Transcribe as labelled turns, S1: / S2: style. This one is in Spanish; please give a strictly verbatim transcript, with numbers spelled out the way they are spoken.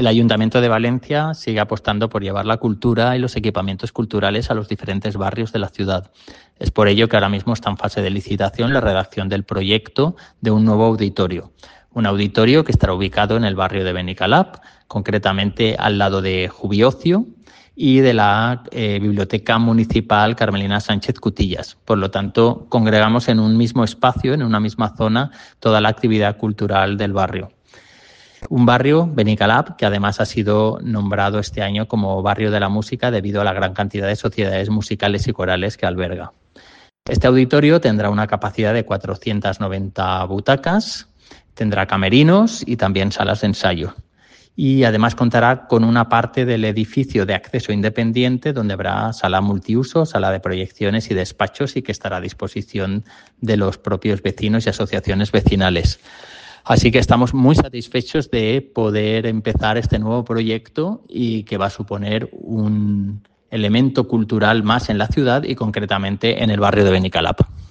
S1: El Ayuntamiento de Valencia sigue apostando por llevar la cultura y los equipamientos culturales a los diferentes barrios de la ciudad. Es por ello que ahora mismo está en fase de licitación la redacción del proyecto de un nuevo auditorio. Un auditorio que estará ubicado en el barrio de Benicalap, concretamente al lado de Jubiocio y de la eh, Biblioteca Municipal Carmelina Sánchez Cutillas. Por lo tanto, congregamos en un mismo espacio, en una misma zona, toda la actividad cultural del barrio. Un barrio, Benicalap, que además ha sido nombrado este año como Barrio de la Música debido a la gran cantidad de sociedades musicales y corales que alberga. Este auditorio tendrá una capacidad de cuatrocientas noventa butacas, tendrá camerinos y también salas de ensayo. Y además contará con una parte del edificio de acceso independiente donde habrá sala multiuso, sala de proyecciones y despachos y que estará a disposición de los propios vecinos y asociaciones vecinales. Así que estamos muy satisfechos de poder empezar este nuevo proyecto y que va a suponer un elemento cultural más en la ciudad y concretamente en el barrio de Benicalap.